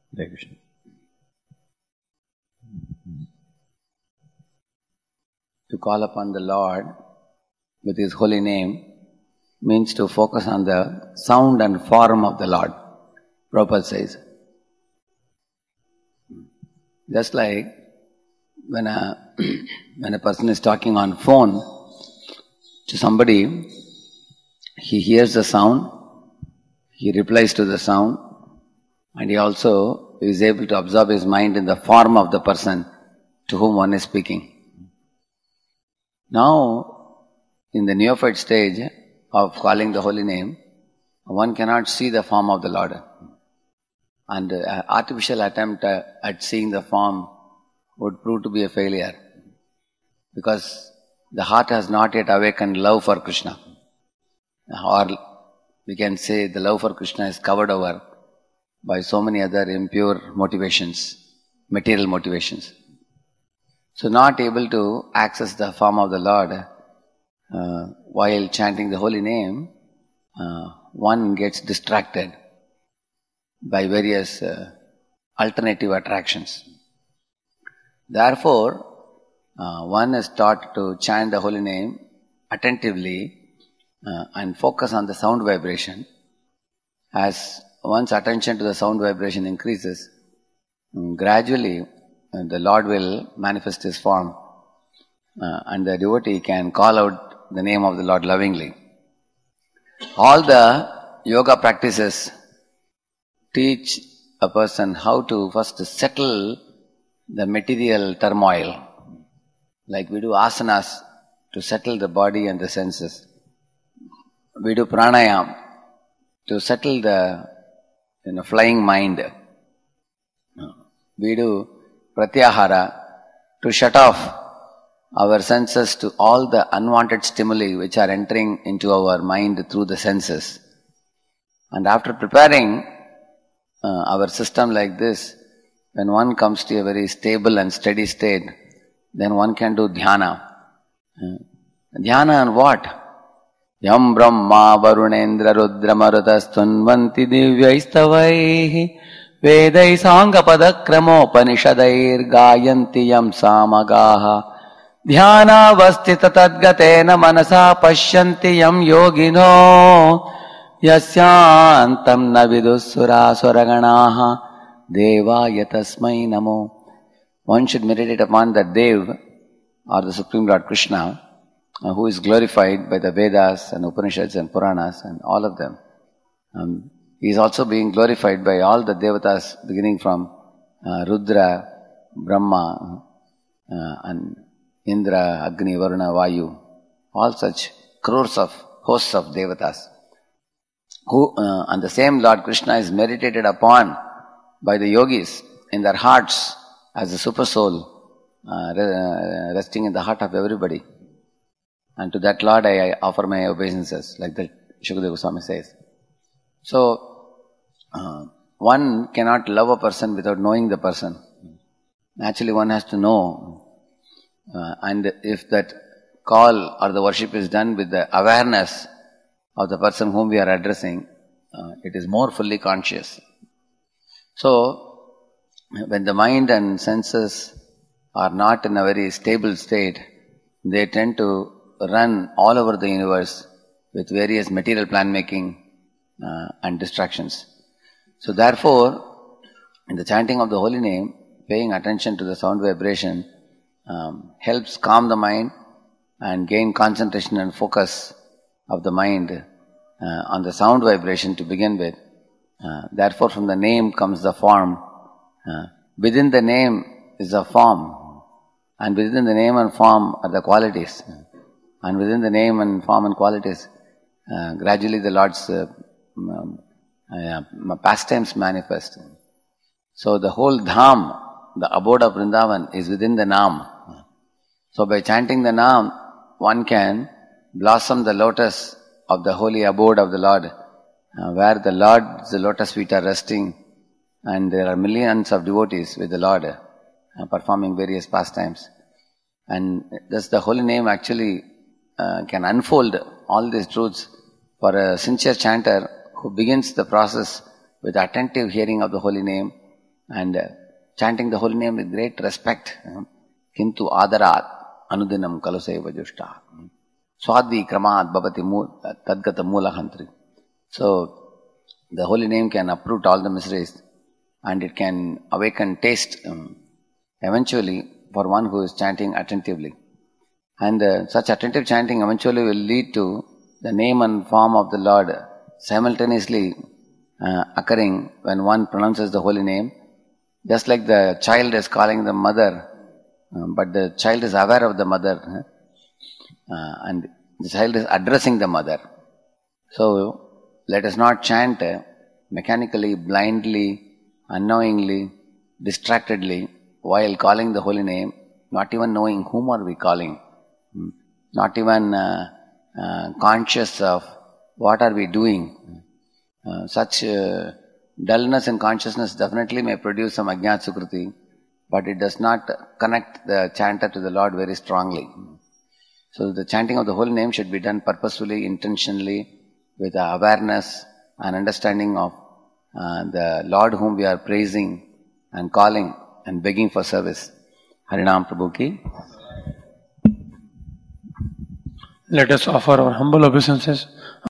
Hare Krishna. To call upon the Lord with His holy name means to focus on the sound and form of the Lord. Prabhupada says. Just like when a person is talking on phone to somebody, he hears the sound, he replies to the sound, and he also is able to absorb his mind in the form of the person to whom one is speaking. Now, in the neophyte stage of calling the holy name, one cannot see the form of the Lord. And artificial attempt at seeing the form would prove to be a failure. Because the heart has not yet awakened love for Krishna. Or we can say the love for Krishna is covered over by so many other impure motivations, material motivations. So not able to access the form of the Lord while chanting the holy name, one gets distracted by various alternative attractions. Therefore, one is taught to chant the holy name attentively and focus on the sound vibration. As one's attention to the sound vibration increases, gradually the Lord will manifest His form and the devotee can call out the name of the Lord lovingly. All the yoga practices teach a person how to first settle the material turmoil. Like we do asanas to settle the body and the senses. We do pranayam to settle the flying mind. We do pratyahara to shut off our senses to all the unwanted stimuli which are entering into our mind through the senses. And after preparing our system like this, when one comes to a very stable and steady state, then one can do dhyana. Dhyana on what? Yam brahma varunendra rudra marutas tunvanti divyaistavaihi vedai sanga padakramo panishadair gayanti yam samagaha dhyana vastita tadgatena manasa pashyanti yam yogino yasyantam na vidussura suraganaha devaya tasmai namo. One should meditate upon that Dev or the Supreme Lord Krishna who is glorified by the Vedas and Upanishads and Puranas and all of them. He is also being glorified by all the Devatas beginning from Rudra, Brahma and Indra, Agni, Varuna, Vayu. All such crores of hosts of Devatas. Who, and the same Lord Krishna is meditated upon by the yogis in their hearts as a super soul resting in the heart of everybody. And to that Lord I offer my obeisances, like that Shukadeva Goswami says. So, one cannot love a person without knowing the person. Naturally one has to know. And if that call or the worship is done with the awareness of the person whom we are addressing, it is more fully conscious. So, when the mind and senses are not in a very stable state, they tend to run all over the universe with various material plan making and distractions. So therefore, in the chanting of the holy name, paying attention to the sound vibration helps calm the mind and gain concentration and focus of the mind on the sound vibration to begin with. Therefore, from the name comes the form. Within the name is the form, and within the name and form are the qualities. And within the name and form and qualities, gradually the Lord's pastimes manifest. So the whole dham, the abode of Vrindavan, is within the Nam. So by chanting the Nam, one can blossom the lotus of the holy abode of the Lord, where the Lord's lotus feet are resting, and there are millions of devotees with the Lord performing various pastimes. And thus the holy name actually can unfold all these truths for a sincere chanter who begins the process with attentive hearing of the holy name and chanting the holy name with great respect. Kintu adarat anudinam kaluseva jushta. Swadvi kramad bhavati tadgata moolahantri. So, the holy name can uproot all the miseries and it can awaken taste eventually for one who is chanting attentively. And such attentive chanting eventually will lead to the name and form of the Lord simultaneously occurring when one pronounces the holy name. Just like the child is calling the mother, but the child is aware of the mother, and the child is addressing the mother. So, let us not chant mechanically, blindly, unknowingly, distractedly, while calling the holy name, not even knowing whom are we calling, not even conscious of what are we doing. Such dullness in consciousness definitely may produce some ajnat sukriti, but it does not connect the chanter to the Lord very strongly. So the chanting of the holy name should be done purposefully, intentionally, with awareness and understanding of the Lord whom we are praising and calling and begging for service. Harinam Prabhu ki. Let us offer our humble obeisances